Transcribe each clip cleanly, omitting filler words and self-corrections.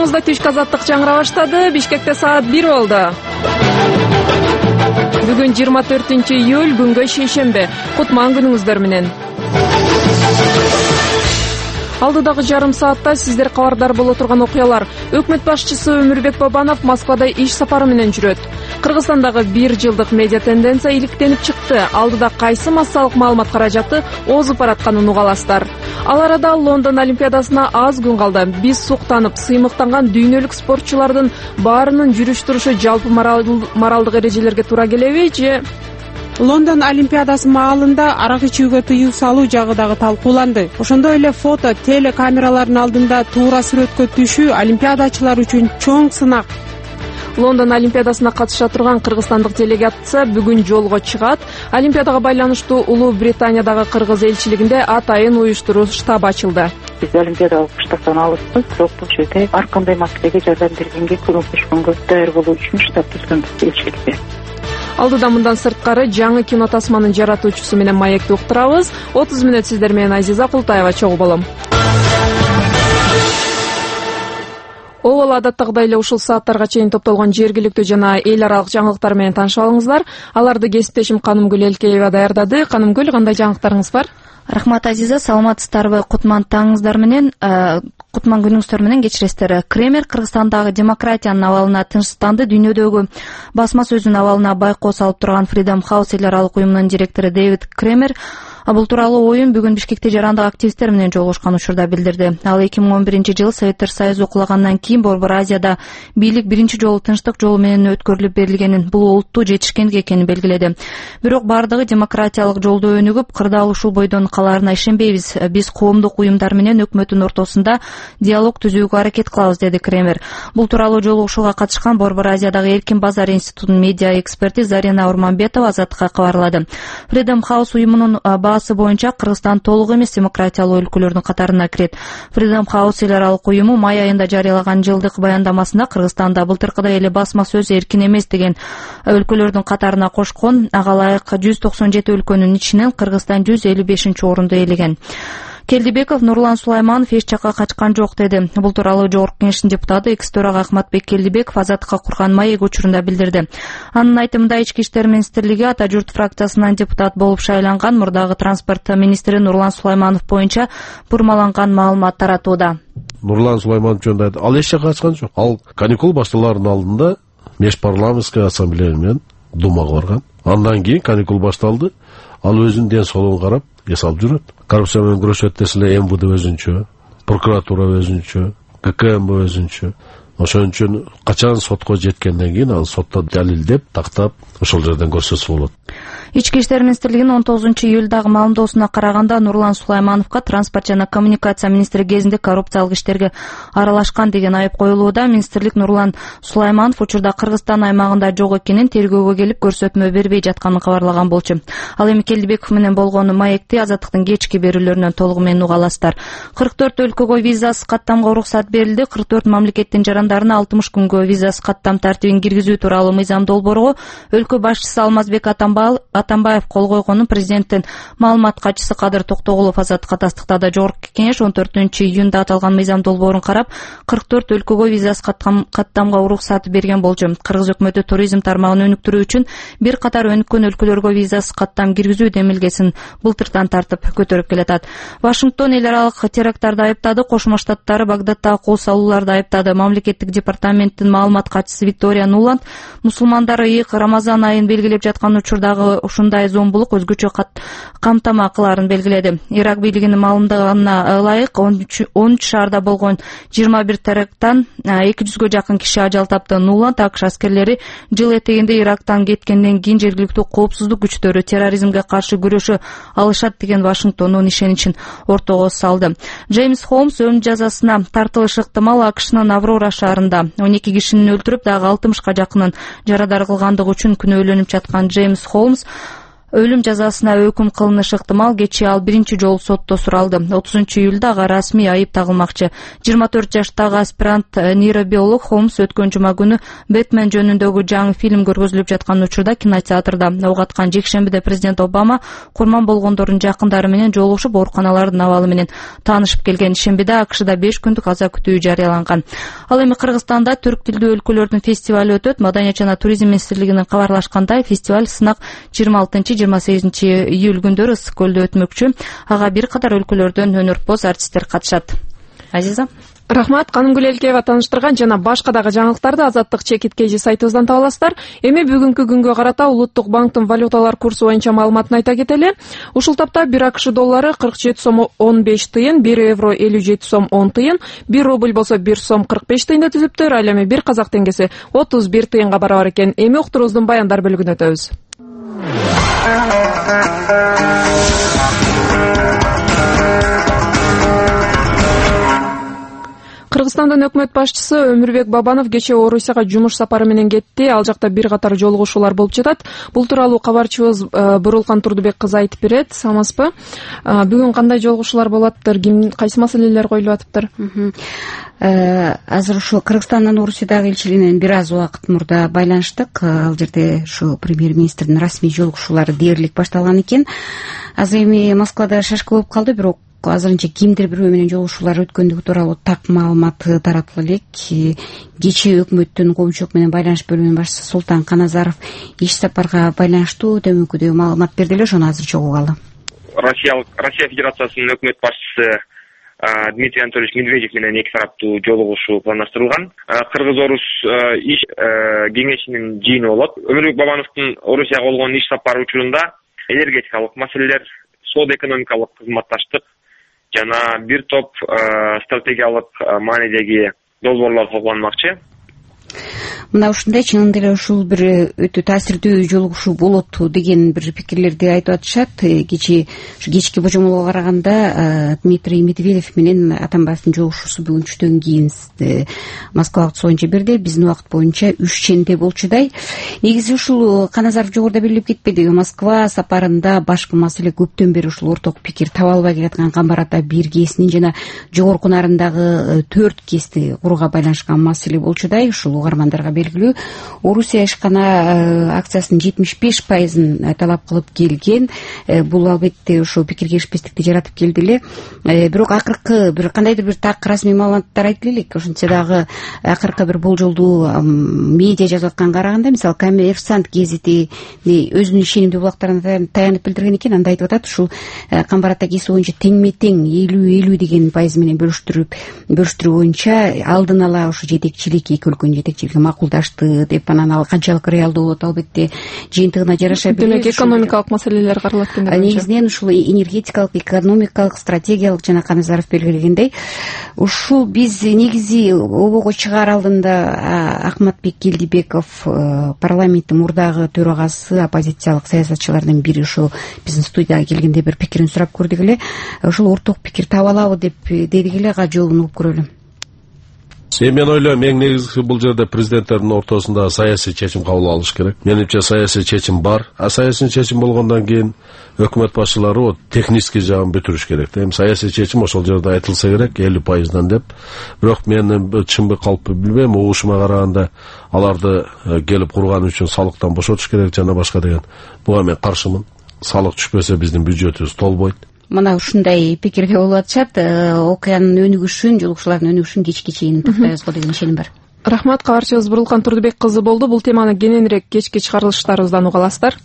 Студиябызда түшкү азаттык жаңыра баштады. Бишкекте саат 1 болду. Бүгүн 24-июль, күнгө шейшембе. Кутман күнүңүздөр менен. Алдыдагы жарым саатта сиздер кабардар боло турган окуялар. Өкмөт башчысы Өмүрбек Бабанов Москвада иш сапары менен жүрөт. Кыргызстандагы 1 жылдык медиа тенденция иликтенип чыкты. Алдыда кайсы массалык маалымат каражаты озуп баратканын угаласыздар. Ал арада Лондон Олимпиадасына аз күн калды. Биз суктанып, сыймыктанган дүйнөлүк спортчулардын баарынын жүрүш-турушу жалпы моралдык эрежелерге туура келеби же? Лондон Олимпиадасы маалында арак ичүүгө тыюу салуу жагы дагы талкууланды. Ошондой эле фото, телекамералардын алдында туура сүрөткө түшүү олимпиадачылар үчүн чоң сынак. Лондон Олимпиадасына катыша турган кыргызстандык делегация бүгүн жолго чыгат. Олимпиадага байланыштуу Улуу Британиядагы кыргыз элчилигинде атайын уюштуруу штабы ачылды. Биз олимпиадалык штабтан алыспыз, бирок бул жерде ар кандай маселеге жардам бергенге, көмөктөшкөнгө даяр болуу үчүн штаб түзгөнбүз элчиликте. Алдыда мындан сырткары жаңы кино тасманын жаратуучусу менен маекти уктурабыз. 30 мүнөт сиздер менен Азиза Култаева чогуу болом. Ол адаттагыдай эле ушул сааттарга чейин топтолгон жергиликтүү жана эл аралык жаңылыктар менен таанышып алыңыздар. Аларды кесиптешим Канымгүл Элкеева даярдады. Канымгүл, кандай жаңылыктарыңыз бар? Рахмат Азиза, саламатсыздарбы? Кутман таңыңыздар менен, кутман күнүңүздөр менен кечиресиздер. Кремер Кыргызстандагы демократиянын абалына тынчсызданды. Дүйнөдөгү басма сөздүн абалына байкоо салып турган Freedom House эл аралык уюмунун директору Дэвид Кремер бул тууралуу оюн бүгүн Бишкекте жарандык активисттер менен жолугушкан учурда билдирди. Ал 2011-жылы Советтер Союзу кулагандан кийин Борбор Азияда бийлик биринчи жолу тынчтык жолу менен өткөрүлүп берилгенин, бул улуттуу жетишкендик экенин белгиледи. Бирок бардыгы демократиялык жолдо өнүгүп, кырдаал ушул бойдон калаарына ишенбейбиз. Биз коомдук уюмдар менен өкмөттүн ортосунда диалог түзүүгө аракет кылабыз, деди Кремер. Бул тууралуу жолугушууга катышкан Борбор Азиядагы Эркин Базар институтунун медиа эксперти Зарина Урманбетова Азаттыкка кабарлады. Freedom House уюмунун боюнча Кыргызстан толук эмес демократиялуу өлкөлөрдүн катарына кирет. Freedom House эл аралык уюму май айында жарыялаган жылдык баяндамасында Кыргызстанда былтыркыдай эле басма сөз эркин эмес деген өлкөлөрдүн катарына кошкон. Ага ылайык 197 өлкөнүн ичинен Кыргызстан 155-орунду ээлеген. Келдибеков Нурлан Сулайманов эч жакка качкан жок, деди. Бул тууралуу Жогорку Кеңештин депутаты экс-төрага Ахматбек Келдибеков Азаттыкка курган маек учурунда билдирди. Анын айтымында Ички иштер министрлиги Ата журт фракциясынан депутат болуп шайланган мурдагы транспорт министри Нурлан Сулайманов боюнча бурмаланган маалымат таратууда. Нурлан Сулайманов жөнүндө ал эч жакка качкан жок. Ал каникул башталаардын алдында межпарламенттик ассамблея менен Думага барган. Андан кийин каникул башталды. Ал өзүнүн ден соолугун карап эс алып жүрөт. Коррупция менен күрөшөт десе эле МВД өзүнчө, прокуратура өзүнчө, ККМ өзүнчө. Ошон үчүн качан сотко жеткенден кийин ал сотто далилдеп, тактап, ошол жерден көрсөтсө болот. Ички иштер министрлигинин 19-июлдагы маалымдоосуна караганда Нурлан Сулаймановго транспорт жана коммуникация министри кезинде коррупциялык иштерге аралашкан деген айып коюлууда. Министрлик Нурлан Сулайманов учурда Кыргызстан аймагында жок экенин, тергөөгө келип көрсөтмө бербей жатканын кабарлаган болчу. Ал эми Келдибеков менен болгон маекти Азаттыктын кечки берүүлөрүнөн толугу менен уга аласыздар. 44 өлкөгө визасыз каттамга уруксат берилди. 44 мамлекеттин жарандарына 60 күнгө визасыз каттам тартибин киргизүү тууралуу мыйзам долбоорго өлкө башчысы Алмазбек Атамбаев кол койгонун президенттин маалымат катчысы Кадыр Токтогулов Азаттыкка тастыктады. Жогорку Кеңеш 14-июнда аталган мыйзам долбоорун карап, 44 өлкөгө визасыз каттамга уруксат берген болчу. Кыргыз өкмөтү туризм тармагын өнүктүрүү үчүн бир катар өнүккөн өлкөлөргө визасыз каттам киргизүү демилгесин былтыртан тартып көтөрүп келатат. Вашингтон эл аралык теракттарды айыптады. Кошмо Штаттары Багдадда кол салууларды айыптады. Мамлекеттик департаменттин маалымат катчысы Виктория Нуланд мусулмандар ыйык Рамазан айын белгилеп жаткан учурдагы ушундай зомбулук өзгөчө камтама кылаарын белгиледи. Ирак бийлигинин маалымдаганына ылайык 13 шаарда болгон 21 теракттан 200гө жакын киши ажал тапты. Нуланд АКШ аскерлери жыл этегинде Ирактан кеткенден кийин жергиликтүү коопсуздук күчтөрү терроризмге каршы күрөшө алышат деген Вашингтондун ишеничин ортого салды. Джеймс Холмс өлүм жазасына тартылышы ыктымал. АКШнын Аврора шаарында 12 кишини өлтүрүп, дагы 60га жакынын жарадар кылгандыгы үчүн күнөөлөнүп жаткан Джеймс Холмс өлүм жазасына өкүм кылынышы ыктымал. Кечээ ал биринчи жолу сотто суралды. 30-июлда ага расмий айып тагылмакчы. 24 жаштагы аспирант нейробиолог Холмс өткөн жума күнү Бэтмен жөнүндөгү жаңы фильм көргөзүлүп жаткан учурда кинотеатрда ок аткан. Жекшембиде президент Обама курман болгондордун жакындары менен жолугушуп, ооруканалардын абалы менен таанышып келген. Шембиде АКШда 5 күндүк аза күтүү жарыяланган. Ал эми Кыргызстанда түрк тилдүү өлкөлөрдүн фестивалы өтөт. Маданият жана туризм министрлигинин кабарлашкандай, фестиваль сынак 26-28 июль күндөрү Ысык көлдө өтмөкчү. Ага бир катар өлкөлөрдөн өнөрпоз артисттер катышат. Азиза, рахмат. Канымгүл Элкеева тааныштырган жана башка дагы жаңылыктарды Азаттык чекит KG сайтыбыздан таба аласыздар. Эми бүгүнкү күнгө карата Улуттук банктын валюталар курсу боюнча маалыматын айта кетели. Ушул тапта 1 АКШ доллары 47 сом 15 тыйын, 1 евро 57 сом 10 тыйын, 1 рубль болсо 1 сом 45 тыйынды түзүптүр. Ал эми 1 казак теңгеси 31 тыйынга барабар экен. Эми уктурубуздун баяндар бөлүгүнө өтөбүз. Кыргызстандын өкмөт башчысы Өмүрбек Бабанов кечээ Орусияга жумуш сапары менен кетти. Ал жакта бир катар жолугушуулар болуп жатат. Бул тууралуу кабарчыбыз Бурулкан Турдубек кызы айтып берет. Саламатсызбы? Бүгүн кандай жолугушуулар болуп атыптыр? Кайсы маселелер коюлуп атыптыр? Азыр ушу Кыргызстандын Орусиядагы элчилиги менен бир аз убакыт мурда байланыштык. Ал жерде ушу премьер-министрдин расмий жолугушуулары дээрлик башталган экен. Азыр эми Москвада шашка болуп калды, бирок азырынча кимдир бирөө менен жолугушуулар өткөндүгү тууралуу так маалымат таратыла элек. Кечээ өкмөттүн коомчулук менен байланыш бөлүмүнүн башчысы Султан Каназаров иш сапарга байланыштуу төмөнкүдөй маалымат берди эле, ошону азырча угуп алалы. Россия Федерациясынын өкмөт башчысы Дмитрий Анатольевич Медведев менен эки тараптуу жолугушуу пландаштырылган. Кыргыз-Орус иш кеңешинин жыйыны болот. Өмүрбек Бабановдун Орусияга болгон иш сапары учурунда энергетикалык маселелер, соода-экономикалык кызматташтык жана бир топ стратегиялык маанидеги долбоорлор талкууланмакчы. Мына ушундай чынында эле ушул бир өтө таасирдүү жолугушуу болот деген бир пикирлерди айтып атышат. Кечки божомолго караганда Дмитрий Медведев менен Атамбаевдин жолугушуусу бүгүн түштөн кийин Москва убакыты боюнча бирде, биздин убакыт боюнча 3-ченде болчудай. Негизи ушул Каназаров жогоруда белгилеп кетпеди. Москва сапарында башкы маселе көптөн бери ушул орток пикир таба албай келаткан Камбар ата бир КСнин жана жогорку нарындагы 4 КСти курууга байланышкан маселе болчудай. Ушул угармандарга белгилүү. Орусия ишкана акциясынын 75%ын талап кылып келген. Бул албетте ошо пикир келишпестикти жаратып келди эле. Бирок акыркы бир кандайдыр бир так расмий маалыматтар айтып элек. Ошентсе дагы акыркы бир болжолдуу медиа жазып атканга караганда, мисалы Коммерсант гезити өзүнүн ишенимдүү булактарына таянып билдирген экен. Анда айтып атат, ушул Камбар ата кеси боюнча теңме-тең 50-50 деген пайыз менен бөлүштүрүү боюнча алдын ала ошо жетекчилик, эки өлкөнүн жетекчилиги макулдашты деп, анан ал канчалык реалдуу болот албетте жыйынтыгына жараша билет. Демек экономикалык маселелер каралат экен. Негизинен ушул энергетикалык, экономикалык, стратегиялык жана Каназаров белгилегендей, ушул биз негизи обого чыгаар алдында Акматбек Келдибеков, парламенттин мурдагы төрагасы, оппозициялык саясатчылардын бири ошо биздин студияга келгенде бир пикирин сурап көрдүк эле. Ошол орток пикир таба алабы деп дедик эле, жообун угуп көрөлү. Мен ойлойм, эң негизгиси бул жерде президенттердин ортосунда саясий чечим кабыл алыш керек. Менимче саясий чечим бар. Саясий чечим болгондон кийин өкмөт башчылары технический жагын бүтүрүш керек. Эми саясий чечим ошол жерде айтылса керек 50%дан деп. Бирок мен чынбы калпы билбейм, угушума караганда аларды келип курган үчүн салыктан бошотуш керек жана башка деген. Буга мен каршымын. Салык түшпөсө биздин бюджетибиз толбойт. Мына ушундай пикирге болуп атышат. Окуянын өнүгүшүн, жолугушуулардын өнүгүшүн кечке чейин токтойбузго деген ишеним бар. Рахмат. Кабарчыбыз Бурулкан Турдубек кызы болду. Бул теманы кененирээк кечки чыгарылыштарыбыздан уга аласыздар.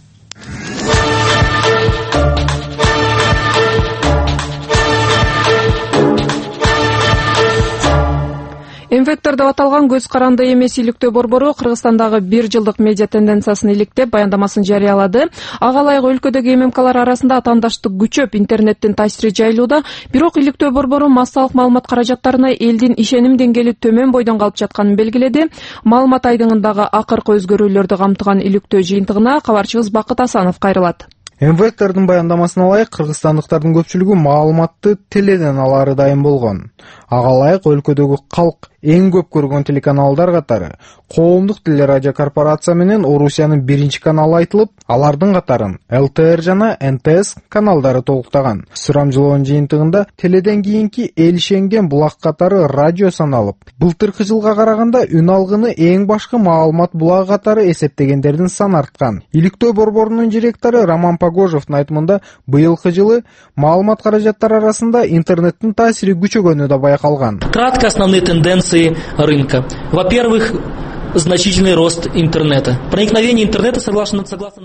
Инвектор деп аталган көз каранды эмес иликтөө борбору Кыргызстандагы 1 жылдык медиа тенденциясын иликтеп, баяндамасын жарыялады. Ага ылайык өлкөдөгү ММКлар арасында атаандаштык күчөп, интернеттин таасири жайылууда. Бирок иликтөө борбору массалык маалымат каражаттарына элдин ишеним деңгээли төмөн бойдон калып жатканын белгиледи. Маалымат айдыңындагы акыркы өзгөрүүлөрдү камтыган иликтөө жыйынтыгына кабарчыбыз Бакыт Асанов кайрылат. Инвектордун баяндамасына ылайык кыргызстандыктардын көпчүлүгү маалыматты теледен алары дайым болгон. Ага ылайык өлкөдөгү калк эң көп көргөн телеканалдар катары Коомдук телерадио корпорация менен Орусиянын биринчи каналы айтылып, алардын катарын ЛТР жана НТС каналдары толуктаган. Сурамжылоонун жыйынтыгында теледен кийинки Элишенген булак катары радио саналып, былтыркы жылга караганда үн алгыны эң башкы маалымат булагы катары эсептегендердин саны арткан. Иликтөө борборунун директору Роман Погожевдун айтымында, быйылкы жылы маалымат каражаттары арасында интернеттин таасири күчөгөнү да байкалган. Кратко основные тенденции рынка. Во-первых, значительный рост интернета. Проникновение интернета согласно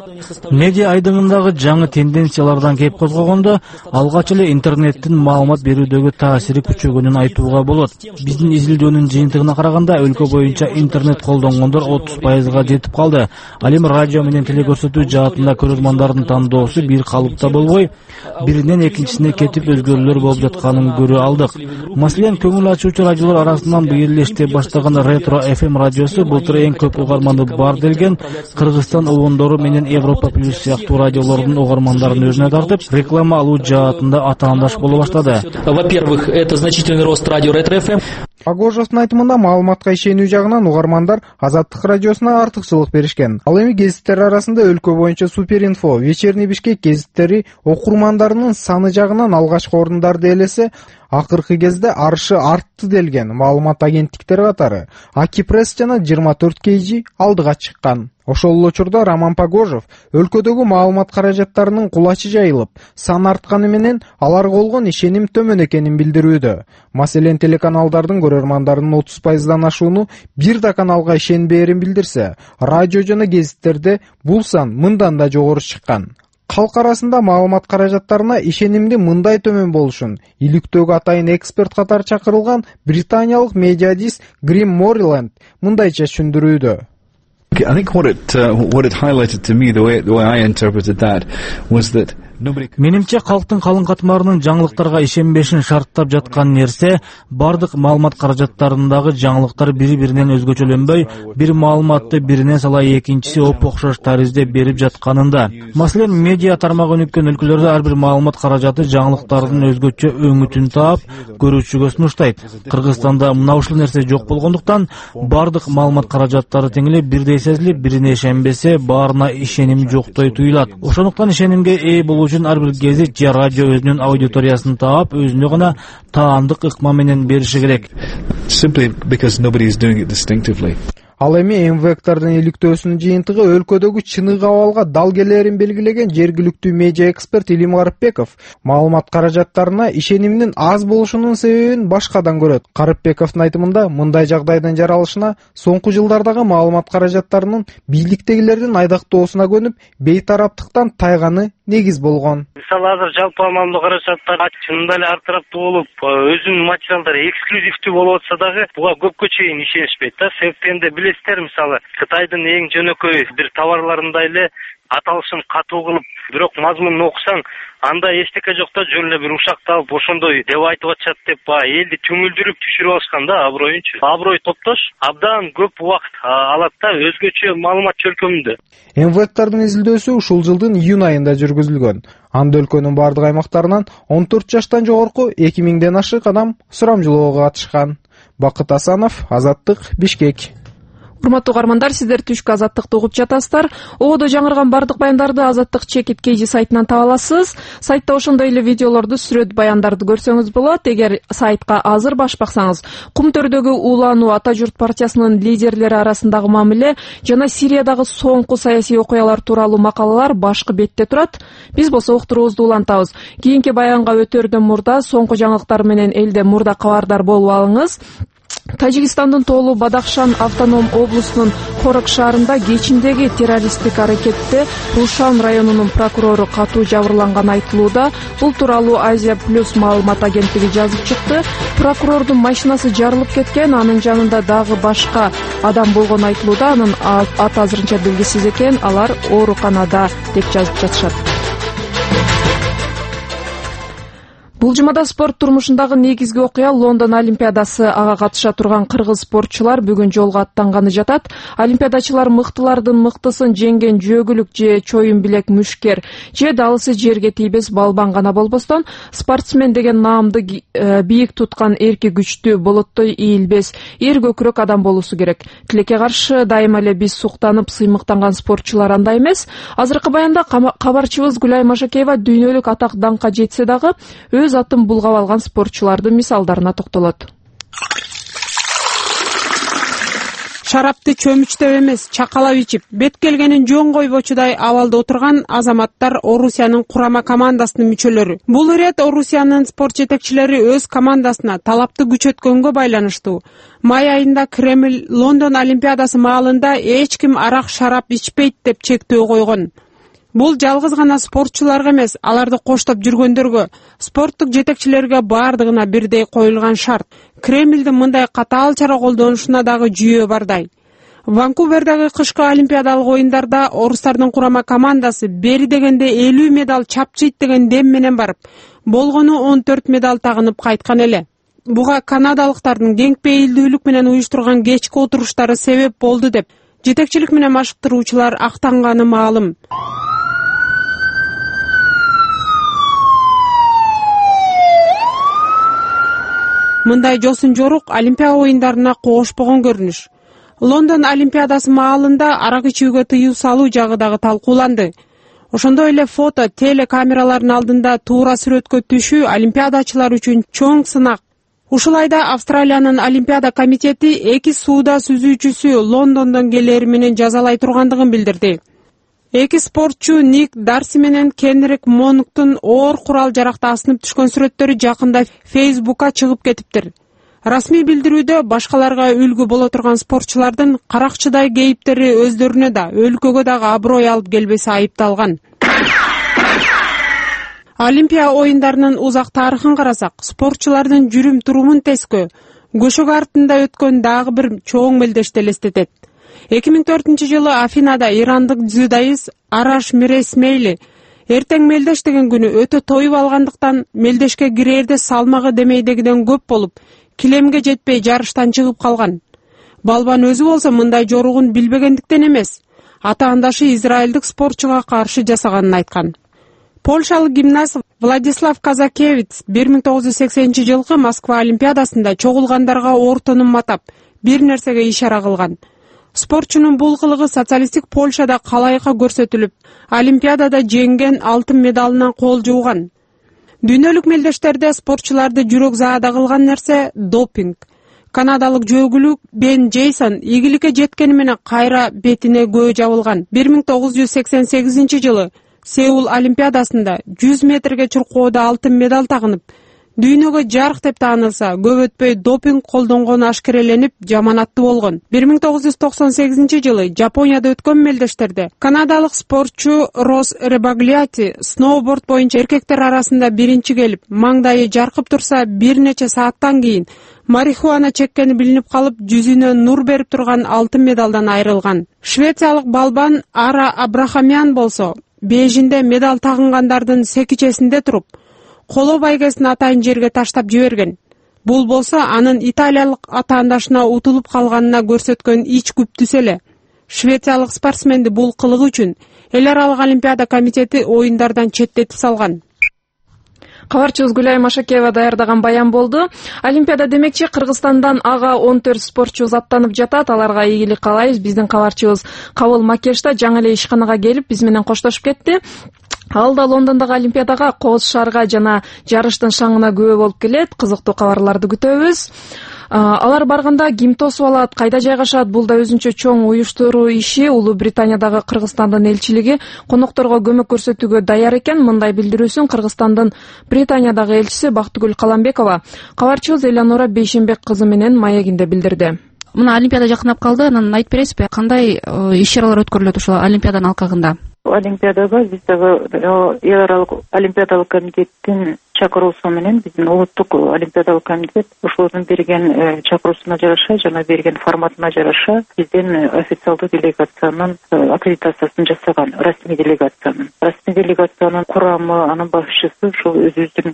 медиа айдыңындагы жаңы тенденциялардан кеп козгогондо, алгач эле интернеттин маалымат берүүдөгү таасири күчөгөнүн айтууга болот. Биздин изилдөөнүн жыйынтыгына караганда өлкө боюнча интернет колдонгондор 30%га жетип калды. Ал эми радио менен телекөрсөтүү жаатында көрөрмандардын тандоосу бир калыпта болбой, биринен экинчисине кетип өзгөрүүлөр болуп жатканын көрө алдык. Маселен, көңүл ачуучу радиолор арасынан быйыл эле иштей баштаган Ретро FM радиосу былтыр эң көп угарманы бар делген Кыргызстан обондору менен Европа плюс сыяктуу радиолордун угармандарын өзүнө тартып, реклама алуу жаатында атаандаш боло баштады. Во-первых, это значительный рост радио Ретро FM. Погожевдун айтымында, маалыматка ишенүү жагынан угармандар Азаттык радиосуна артыкчылык беришкен. Ал эми гезиттер арасында өлкө боюнча Суперинфо, Вечерний Бишкек гезиттери окурмандарынын саны жагынан алгачкы орундарды ээлесе, акыркы кезде арышы артты делген маалымат агенттиктери катары Акипресс жана 24 KG алдыга чыккан. Ошол эле учурда Роман Погожев өлкөдөгү маалымат каражаттарынын кулачы жайылып, сан артканы менен аларга болгон ишеним төмөн экенин билдирүүдө. Маселен, телеканалдардын көрөрмандарынын 30%дан ашууну бир да каналга ишенбээрин билдирсе, радио жана гезиттерде бул сан мындан да жогору чыккан. Калк арасында маалымат каражаттарына ишенимди мындай төмөн болушун иликтөөгө атайын эксперт катары чакырылган британиялык медиадист Грим Мориленд мындайча түшүндүрүүдө. I think what it highlighted to me, the way I interpreted that, was that менимче калктын калың катмарынын жаңылыктарга ишенбешин шарттап жаткан нерсе, бардык маалымат каражаттарындагы жаңылыктар бири-биринен өзгөчөлөнбөй, бир маалыматты биринен сала экинчиси оп-окшош таризде берип жатканында. Маселен, медиа тармагы өнүккөн өлкөлөрдө ар бир маалымат каражаты жаңылыктардын өзгөчө өңүтүн таап, көрүүчүгө сунуштайт. Кыргызстанда мына ушул нерсе жок болгондуктан, бардык маалымат каражаттары тең эле бирдей сезилип, бирине ишенбесе, баарына ишеним жоктой туюлат. Ошондуктан ишенимге ээ болуу үчүн ар бир гезит же радио өзүнүн аудиториясын таап, өзүнө гана таандык ыкма менен бериши керек. Simply because nobody is doing it distinctively. Ал эми МВКтардын иликтөөсүнүн жыйынтыгы өлкөдөгү чыныгы абалга далгелерин белгилеген жергиликтүү медиа эксперт Илим Карыпбеков маалымат каражаттарына ишенимдин аз болушунун себебин башкадан көрөт. Карыпбековдун айтымында, мындай жагдайдын жаралышына соңку жылдардагы маалымат каражаттарынын бийликтегилердин айдактоосуна көнүп, бейтараптыктан тайганы негиз болгон. Мисалы, азыр жалпы маалымат каражаттары чынында эле артыраптуу болуп, өзүнүн материалдары эксклюзивдүү болуп атса дагы, буга көпкө чейин ишенишпейт да. Себептен билесиздер, мисалы, Кытайдын эң жөнөкөй бир товарларында эле аталышын катуу кылып, бирок мазмунун окусаң, анда эчтеке жок да, жөн эле бир ушакталып, ошондой деп айтып атышат деп, элди түңүлдүрүп түшүрүп алышкан да, аброюнчу. Аброй топтош абдан көп убакыт алат да, өзгөчө маалымат чөлкөмүндө. МВКтардын изилдөөсү ушул жылдын июнь айында жүргүзүлгөн. Анда өлкөнүн бардык аймактарынан 14 жаштан жогорку 2000ден ашык адам сурамжылоого катышкан. Бакыт Асанов, Азаттык, Бишкек. Урматтуу угармандар, сиздер түшкү Азаттыкты угуп жатасыздар. Ободо жаңырган бардык баяндарды Азаттык Чекит KG сайтынан таба аласыз. Сайтта ошондой эле видеолорду, сүрөт баяндарды көрсөңүз болот. Эгер сайтка азыр башпаксаңыз, Кум төрдөгү уулануу Ата журт партиясынын лидерлери арасындагы мамиле жана Сириядагы соңку саясий окуялар тууралуу макалалар башкы бетте турат. Биз болсо уктуруубузду улантабыз. Кийинки баянга өтөрдөн мурда соңку жаңылыктар менен элде мурда кабардар болуп алыңыз. Тажикстандын тоолуу Бадахшан автоном облусунун Хорок шаарында кечиндеги террористтик аракетте Рушан районунун прокурору катуу жабырланганы айтылууда. Бул тууралуу Азия Плюс маалымат агенттиги жазып чыкты. Прокурордун машинасы жарылып кеткен, анын жанында дагы башка адам болгону айтылууда. Анын аты азырынча белгисиз экен, алар ооруканада деп жазып жатышат. Бул жумада спорт турмушундагы негизги окуя Лондон Олимпиадасы. Ага катыша турган кыргыз спортчулар бүгүн жолго аттанганы жатат. Олимпиадачылар мыктылардын мыктысын жеңген жөгүлүк же чоюн билек мушкер же далысы жерге тийбес балбан гана болбостон, спортсмен деген наамды бийик туткан эрки күчтүү, болоттой ийилбес, эр көкүрөк адам болуусу керек. Тилекке каршы дайыма эле биз суктанып, сыймыктанган спортчулар андай эмес. Азыркы баянда кабарчыбыз Гүлай Машакеева дүйнөлүк атак даңкка жетсе дагы өз атын булгап алган спортчулардын мисалдарына токтолот. Шарапты чөмүчтөп эмес, чакалап ичип, бет келгенин жөн койбочудай абалда отурган азаматтар Орусиянын курама командасынын мүчөлөрү. Бул ирет Орусиянын спорт жетекчилери өз командасына талапты күчөткөнгө байланыштуу. Май айында Кремль Лондон Олимпиадасы маалында эч ким арак шарап ичпейт деп чектөө койгон. Бул жалгыз гана спортчуларга эмес, аларды коштоп жүргөндөргө, спорттук жетекчилерге бардыгына бирдей коюлган шарт. Кремлдин мындай катаал чара колдонушуна дагы жүйө бардай. Ванкувердagi кышкы олимпиадалык оюндарда орустардын курама командасы бери дегенде 50 медаль чапчыйт деген дем менен барып, болгону 14 медаль тагынып кайткан эле. Буга канадалыктардын кеңпейилдүүлүк менен уюштурган кечки отуруштары себеп болду деп жетекчилик менен машыктыруучулар актанганы маалым. Мындай жосун жорук Олимпиада оюндарына коошпогон көрүнүш. Лондон Олимпиадасы маалында арак ичүүгө тыюу салуу жагы дагы талкууланды. Ошондой эле фото, телекамералардын алдында туура сүрөткө түшүү олимпиадачылар үчүн чоң сынак. Ушул айда Австралиянын Олимпиада комитети 2 сууда сүзүүчүсү Лондондон келери менен жазалай тургандыгын билдирди. 2 спортчу Ник Дарси менен Кенрик Монуктун оор курал жаракта асынып түшкөн сүрөттөрү жакында Facebook'a чыгып кетиптир. Расмий билдирүүдө башкаларга үлгү боло турган спортчулардын каракчыдай кейиптери өздөрүнө да, өлкөгө дагы аброй алып келбеси айыпталган. Олимпия оюндарынын узак тарыхын карасак, спортчулардын жүрүм-турумун тескөө, көшөгө артында өткөн дагы бир чоң мелдешти элестетет. 2004-жылы Афинада ирандык дзюдоист Араш Миресмейли эртең мелдеш деген күнү өтө тоюп алгандыктан мелдешке кирээрде салмагы демейдегиден көп болуп, килемге жетпей жарыштан чыгып калган. Балбан өзү болсо мындай жоругун билбегендиктен эмес, атаандашы израилдик спортчуга каршы жасаганын айткан. Польшалык гимнаст Владислав Казакевич 1980-жылкы Москва Олимпиадасында чогулгандарга ортонун матап, бир нерсеге ишара кылган. Спортчунун бул кылыгы социалисттик Польшада калайыкка көрсөтүлүп, Олимпиадада жеңген алтын медалынан кол жууган. Дүйнөлүк мелдештерде спортчуларды жүрөк заада кылган нерсе допинг. Канадалык жөгүлүк Бен Джейсон ийгиликке жеткени менен кайра бетине көө жабылган. 1988-жылы Сеул Олимпиадасында 100 метрге чуркоодо алтын медаль тагынып, дүйнөгө жарык деп таанылса, көп өтпөй допинг колдонгону ашкереленип, жаманаттуу болгон. 1998-жылы Жапонияда өткөн мелдештерде канадалык спортчу Рос Ребаглиати сноуборд боюнча эркектер арасында биринчи келип, маңдайы жаркып турса, бир нече сааттан кийин марихуана чеккени билинип калып, жүзүнө нур берип турган алтын медалдан айрылган. Швециялык балбан Ара Абрахамян болсо, бежинде медаль тагынгандардын секичесинде туруп, коло байгесин атайын жерге таштап жиберген. Бул болсо анын италиялык атаандашына утулуп калганына көрсөткөн ич күптүс эле. Швециялык спортсменди бул кылыгы үчүн эл аралык Олимпиада комитети оюндардан четтетип салган. Кабарчыбыз Гүлай Машакеева даярдаган баян болду. Олимпиада демекчи, Кыргызстандан ага 14 спортчу аттанып жатат. Аларга ийгилик каалайбыз. Биздин кабарчыбыз Кабыл Макешта жаңы эле ишканага келип, биз менен коштошуп кетти. Ал да Лондондогу Олимпиадага, Кооз шаарга жана жарыштын шаңына күбө болуп келет. Кызыктуу кабарларды күтөбүз. Алар барганда ким тосуп алат, кайда жайгашат, бул да өзүнчө чоң уюштуруу иши. Улуу Британиядагы Кыргызстандын элчилиги конокторго көмөк көрсөтүүгө даяр экен. Мындай билдирүүсүн Кыргызстандын Британиядагы элчиси Бактыгүл Каламбекова кабарчыбыз Элеонора Бейшембек кызы менен маегинде билдирди. Мына Олимпиада жакындап калды, анан айтып бересизби, кандай иш-чаралар өткөрүлөт ушул Олимпиаданын алкагында? Олимпиадага биз дагы эл аралык олимпиадалык комитеттин чакыруусу менен биздин улуттук олимпиадалык комитет ошолордун берген чакыруусуна жараша жана берген форматына жараша биздин официалдуу делегациянын аккредитациясын жасаган, расмий делегациянын курамы, анын башчысы ошол өзүбүздүн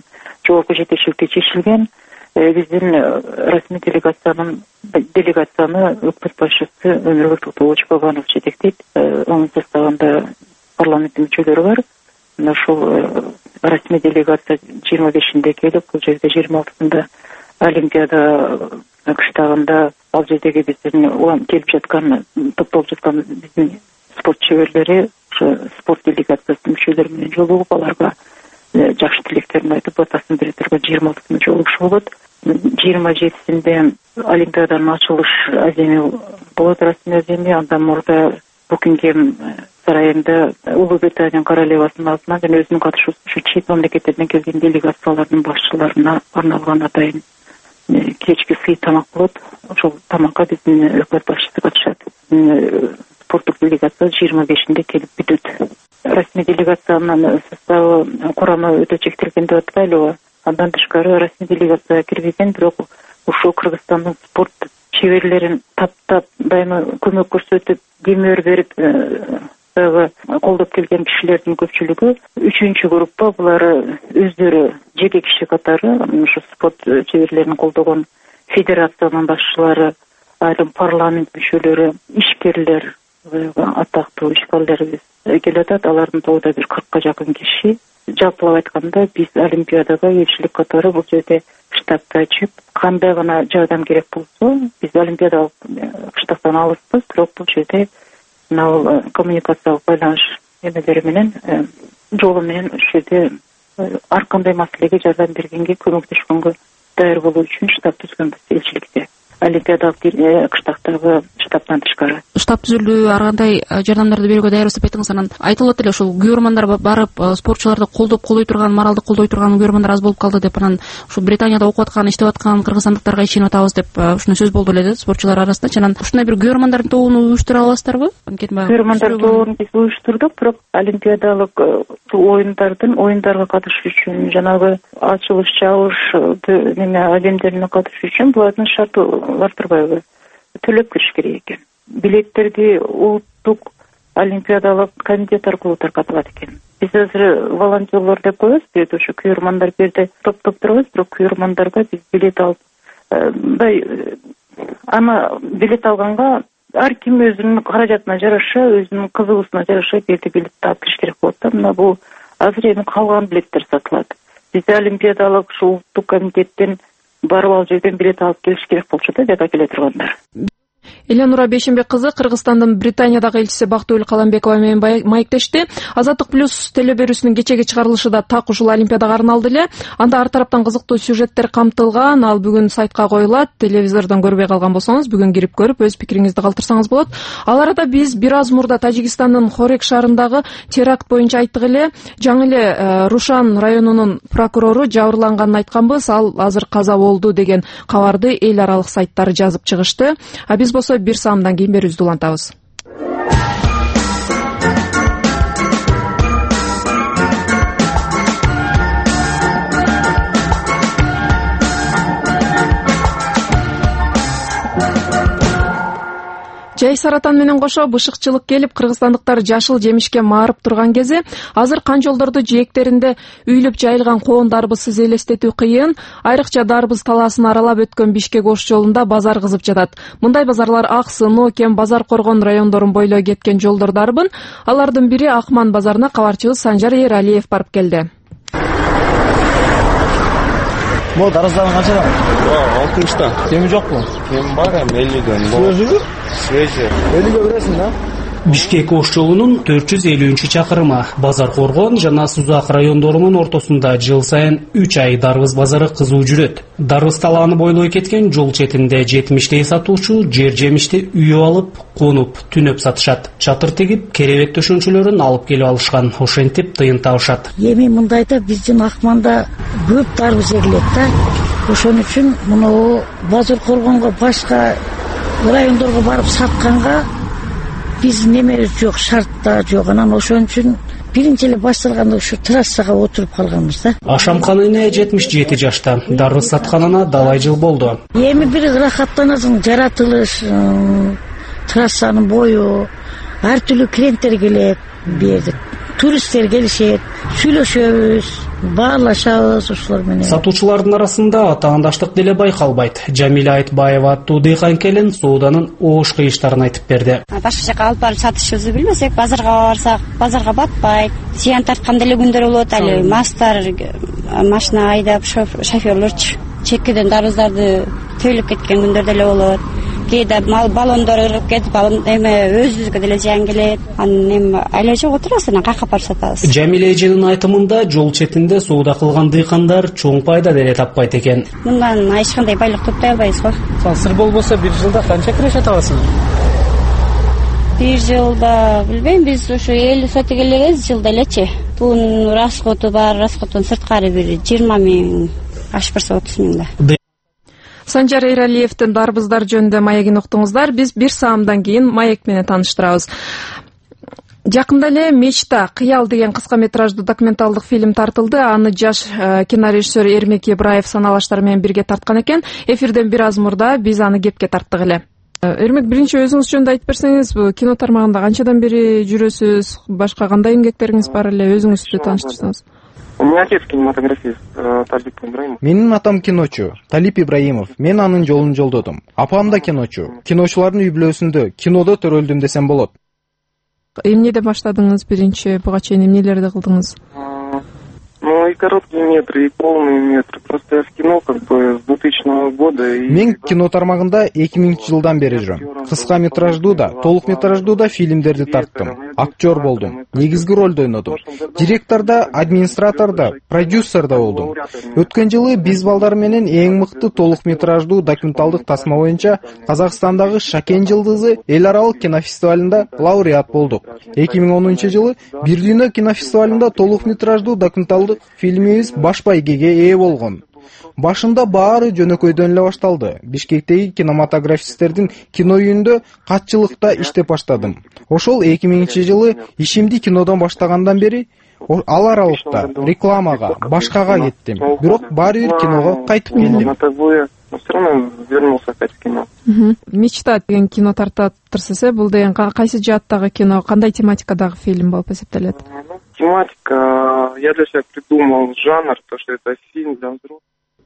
жогорку жетекчиликте чечилген. Биздин расмий делегацияны өкмөт башчысы Өмүрбек Токтогулович Бабанов жетектейт. Анын составында парламенттин мүчөлөрү бар. Ошол расмий делегация 25-нде келип, бул жерде 26-сында Олимпиада кыштагында ал жердеги биздин келип жаткан, топтолуп жаткан биздин спорт чеберлери, спорт делегациясынын мүчөлөрү менен жолугуп, аларга жакшы тилектерин айтып, батасын бере турган 26-сында жолугушу болот. 27-синде Олимпиаданын ачылыш аземи болот, расмий аземи. Андан мурда Букингем сарайында Улуу Британиянын королевасынын алдына жана өзүнүн катышуусу чет мамлекеттерден келген делегациялардын башчыларына арналган атайын кечки сый тамак болот. Ошол тамакка биздин өкмөт башчысы катышат. Спорттук делегация 25-нде келип бүтөт. Расмий делегациянын составы, курамы өтө чектелген деп атпайлыбы? Андан тышкары расмий делегация кирбеген, бирок ушул Кыргызстандын спорт чеберлерин таптап, дайыма көмөк көрсөтүп, демөөр берип, колдоп келген кишилердин көпчүлүгү 3-чү группа. Булар өздөрү жеке киши катары, ушу спорт чеберлерин колдогон федерациянын башчылары, айрым парламент мүчөлөрү, ишкерлер, атактуу ишкерлерибиз келип атат. Алардын тобунда бир 40-ка жакын киши. Жалпылап айтканда, биз Олимпиадага элчилик катары бул жерде штабты ачып, кандай гана жардам керек болсо, биз Олимпиадалык штабтан алыспыз, бирок бул жерде коммуникациялык байланыш эмелери менен, жолу менен ушул жерде ар кандай маселеге жардам бергенге, көмөктөшкөнгө даяр болуу үчүн штаб түзгөнбүз элчиликте. Олимпиадалык кыштактагы штабтан тышкары. Штаб түзүлүү, ар кандай жардамдарды берүүгө даярбыз деп айттыңыз. Анан айтылып эле ушул күйөрмандар барып спортчуларды колдой турган, моралдык колдой турган күйөрмандар аз болуп калды деп, анан ушул Британияда окуп аткан, иштеп аткан кыргызстандыктарга ишенип атабыз деп ушуну сөз болду эле спортчулар арасында. Анан ушундай бир күйөрмандардын тобун уюштура аласыздарбы? Күйөрмандар тобун биз уюштурдук, бирок олимпиадалык оюндарга катышуу үчүн, жанагы ачылыш, жабыш адемдерине катышуу үчүн булардын шарты бар турбайбы? Төлөп кириш керек экен. Билеттерди улуттук олимпиадалык комитет аркылуу таркатылат экен. Биз азыр волонтерлор деп коебуз, бирде ушу күйөрмандар бирде топтоп турабыз, бирок күйөрмандарга биз билет алып, аны билет алганга ар ким өзүнүн каражатына жараша, өзүнүн кызыгуусуна жараша бирде билетти алып кириш керек болот да. Мына бул азыр эми калган билеттер сатылат. Бизде олимпиадалык ушу улуттук комитеттен барып ал жерден билет алып келиш керек болчу да, жада келе тургандар. Эленура Бейшенбек кызы Кыргызстандын Британиядагы элчиси Бактыгүл Каламбекова менен маектешти. Азаттык плюс телеберүүсүнүн кечеги чыгарылышы да так ушул Олимпиадага арналды эле. Анда ар тараптан кызыктуу сюжеттер камтылган. Ал бүгүн сайтка коюлат. Телевизордон көрбөй калган болсоңуз, бүгүн кирип көрүп өз пикириңизди калтырсаңыз болот. Ал арада биз бир аз мурда Тажикстандын Хорек шаарындагы теракт боюнча айттык эле. Жаңы эле Рушан районунун прокурору жабырланганын айтканбыз. Ал азыр каза болду деген кабарды эл аралык сайттар жазып чыгышты. А биз болсо бир саамдан кийин берүүбүздү улантабыз. Жай саратан менен кошо бышыкчылык келип, кыргызстандыктар жашыл жемишке маарып турган кезде азыр кан жолдорду жээктеринде үйлөп жайылган коон дарбызсыз элестетүү кыйын. Айрыкча Дарбыз талаасын аралап өткөн Бишкек Ош жолунда базар кызып жатат. Мындай базарлар Аксы, Ноокем, Базар Коргон райондорун бойлой кеткен жолдор дарбын. Алардын бири Акман базарына кабарчыбыз Санжар Эралиев барып келди. Бул дарбыздан канчадан? 60-та. Теми жокпу? Тем бар, 50ден. Свежий? Свежий. 50ге бересиң да? Бишкек Ош жолунун 450 чакырымы Базар Коргон жана Сузак райондорунун ортосунда жыл сайын 3 ай дарбыз базары кызуу жүрөт. Дарбыз талааны бойлой кеткен жол четинде 70 сатуучу жер жемишти үйүп алып, конуп, түнөп сатышат. Чатыр тегип, керебет төшөнчөлөрүн алып келип алышкан. Ошентип тыйын табышат. Эми мындайда биздин Акманда көп дарбыз эгилет да. Ошон үчүн муну Базар Коргонго, башка райондорго барып сатканга биз немери жок, шартта жок. Анан ошон үчүн биринчи эле башталганда ушу трассага отуруп калганбыз да. Ашамкан эне 77 жашта. Дарбыз сатканына далай жыл болду. Эми бир ырахаттанасың, жаратылыш, трассанын бою, ар түрлүү клиенттер келет, туристтер келишет, сүйлөшөбүз. баарлашабыз ушулар менен. Сатуучулардын арасында атаандаштык деле байкалбайт. Жамиля Айтбаева аттуу дыйкан келин сооданын оош кыйыштарын айтып берди. Башка жака алып барып сатышыбызды билбесек, базарга барсак, базарга батпайт. Зыян тарткан деле күндөр болот, али мастар машина айдап, шофёрлор чеккеден дарыздарды төлөп кеткен күндөр деле болот. Кээде баллондор ырып кетип, баллон өзүбүзгө деле зыян келет. Анан айла жок отурабыз, анан кайка барып сатабыз. Жамиля эженин айтымында жол четинде соода кылган дыйкандар чоң пайда деле таппайт экен. Мындан эч кандай байлык топтой албайбыз го. Сыр болбосо бир жылда канча киреше табасыңар? Бир жылда билбейм, биз ушу 50 сотик элебиз жылда элечи. Бунун расходу бар, расходдон сырткары бир 20 миң, ашпырса 30 миң. Санжар Эралиевдин дарбыздар жөнүндө маегин уктуңуздар. Биз бир саамдан кийин маек менен тааныштырабыз. Жакында эле Мечта кыял деген кыска метраждуу документалдык фильм тартылды. Аны жаш кинорежиссер Эрмек Ибраев саналаштары менен бирге тарткан экен. Эфирден бир аз мурда биз аны кепке тарттык эле. Эрмек, биринчи өзүңүз жөнүндө айтып берсеңиз, бул кино тармагында канчадан бери жүрөсүз? Башка кандай эмгектериңиз бар эле? Өзүңүздү тааныштырсаңыз. У меня отец кинематографист Талип Ибраимов. Менин атам киночу, Талип Ибраимов. Мен анын жолун жолдодум. Апам да киночу. Киночулардын үй бүлөсүндө кинодо төрөлдүм десем болот. Эмнеде баштадыңыз биринчи? Буга чейин эмнелерди кылдыңыз? Ну и короткие метры, и полные метры. Просто я в кино как бы с 2000 года. Мен кино тармагында 2000 жылдан бери жүрөм. Кыска метраждуу да, толук метраждуу да фильмдерди тарттым. Актер болдум. Негизги ролду ойнодум. Директор да, администратор да, продюсер да болдум. Өткөн жылы биз балдар менен эң мыкты толук метраждуу документалдык тасма боюнча Казакстандагы Шакен жылдызы эл аралык кинофестивалында лауреат болдук. 2010 жылы Бир дүйнө кинофестивалында толук метраждуу документалдык фильмибиз баш байгеге ээ болгон. Башында баары жөнөкөйдөн эле башталды. Бишкектеги кинематографисттердин кино үйүндө катчылыкта иштеп баштадым. Ошол 2000 жылы ишимди кинодон баштагандан бери ал аралыкта рекламага, башкага кеттим. Бирок баары бир киного кайтып келдим. Все равно вернулся опять в кино. Мечта деген кино тартатырсыз, бул деген кайсы жааттагы кино, кандай тематикадагы фильм болуп эсептелет? Тематика, я для себя придумал жанр, то что это фильм для взрослых.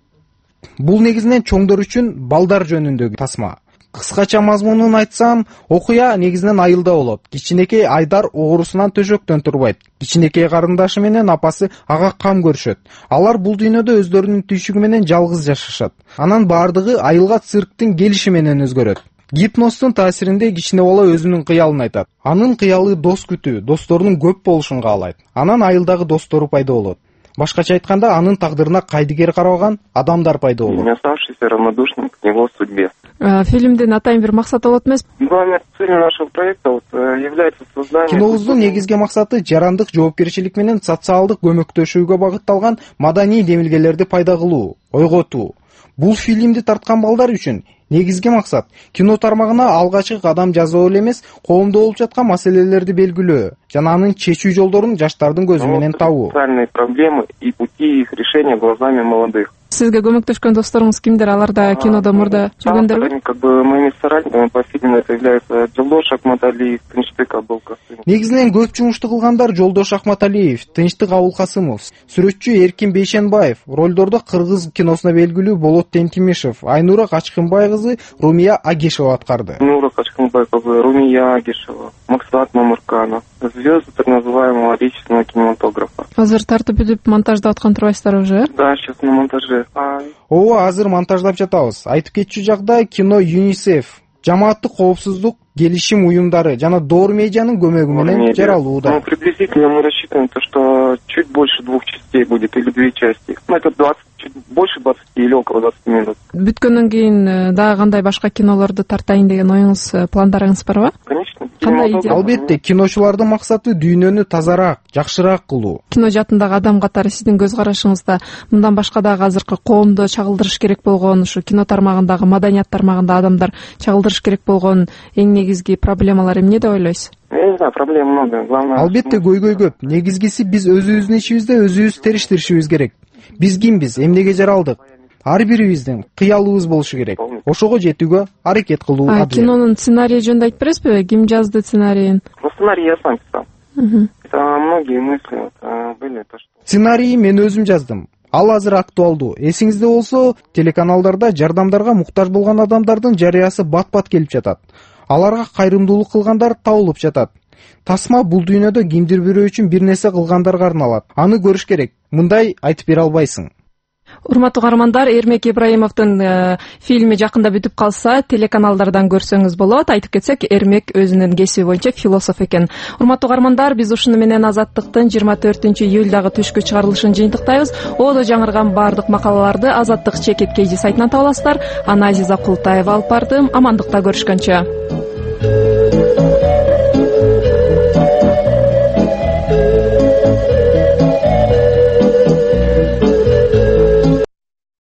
Бул негизинен чоңдор үчүн балдар жөнүндөгү тасма. Кыскача мазмунун айтсам, окуя негизинен айылда болот. Кичинекей Айдар оорусунан төшөктөн турбайт. Кичинекей карындашы менен апасы ага кам көрүшөт. Алар бул дүйнөдө өздөрүнүн түйшүгү менен жалгыз жашашат. Анан бардыгы айылга цирктин келиши менен өзгөрөт. Гипноздун таасиринде кичине бала өзүнүн кыялын айтат. Анын кыялы дос күтүү, досторунун көп болушун каалайт. Анан айылдагы достору пайда болот. Башкача айтканда, анын тагдырына кайдыгер карабаган адамдар пайда болот. Не оставшийся равнодушным к его судьбе. Фильмдин атайын бир максаты болот эмес? Главная цель нашего проекта является создание. Кинобуздун негизги максаты жарандык жоопкерчилик менен социалдык көмөктөшүүгө багытталган маданий демилгелерди пайда кылуу, ойготуу. Бул фильмди тарткан балдар үчүн негизги максат кино тармагына алгачкы кадам жасоо эле эмес, коомдо болуп жаткан маселелерди белгилөө жана анын чечүү жолдорун жаштардын көзү менен табуу. Социальные проблемы и пути их решения глазами молодых. Сизге көмөктөшкөн досторуңуз кимдер? Алар да кинодо мурда жүргөндөрбү? Как бы моими соратниками по фильму это является Жолдош Акматалиев, Тынчтык Абылкасымов. Негизинен көп жумушту кылгандар Жолдош Акматалиев, Тынчтык Абылкасымов, сүрөтчү Эркин Бейшенбаев, ролдордо кыргыз киносуна белгилүү Болот Тентимишев, Айнура Качкынбай кызы Румия Агишева аткарды. Айнура Качкынбай кызы Румия Агишева, Максат Мамырканов, звезды так называемого отечественного кинематографа. Азыр тартып бүтүп монтаждап аткан турбайсыздар уже? Да, сейчас на монтаже. Ооба, азыр монтаждап жатабыз. Айтып кетчү жакта кино ЮНИСЕФ, жамааттык коопсуздук келишим уюмдары жана Доор медианын көмөгү менен жаралууда. Приблизительно мы рассчитываем, что чуть больше 2 частей будет или 2 части. Это 20, чуть больше 20 или около 20 минут. Бүткөндөн кийин дагы кандай башка кинолорду тартайын деген оюңуз, пландарыңыз барбы? Конечно. Албетте, киночулардын максаты дүйнөнү тазараак, жакшыраак кылуу. Кино жаатындагы адам катары сиздин көз карашыңызда мындан башка дагы азыркы коомдо чагылдырыш керек болгон, ушу кино тармагындагы, маданият тармагында адамдар чагылдырыш керек болгон эң негизги проблемалар эмне деп ойлойсуз? Я не знаю, проблем много. Главное... Албетте, көйгөй көп. Негизгиси биз өзүбүздүн ичибизде өзүбүз териштиришибиз керек. Биз кимбиз, эмнеге жаралдык? Ар бирибиздин кыялыбыз болушу керек. Ошого жетүүгө аракет кылуу адил. Кинонун сценарийи жөнүндө айтып бересизби? Ким жазды сценарийин? Сценарий я сам писал. Многие мысли были то, что... Сценарийи мен өзүм жаздым. Ал азыр актуалдуу. Эсиңизде болсо, телеканалдарда жардамдарга муктаж болгон адамдардын жарыясы бат-бат келип жатат. Аларга кайрымдуулук кылгандар табылып жатат. Тасма бул дүйнөдө кимдир бирөө үчүн бир нерсе кылгандарга арналат. Аны көрүш керек. Мындай айтып бере албайсың. Урматтуу каармандар, Эрмек Ибраимовдун фильми жакында бүтүп калса, телеканалдардан көрсөңүз болот. Айтып кетсек, Эрмек өзүнүн кесиби боюнча философ экен. Урматтуу каармандар, биз ушуну менен Азаттыктын 24-июлдагы түшкү чыгарылышын жыйынтыктайбыз. Одо жаңырган баардык макалаларды Азаттык чекит KG сайтынан таба аласыздар. Аны Азиза Култаева алып бардым. Амандыкта көрүшкөнчө.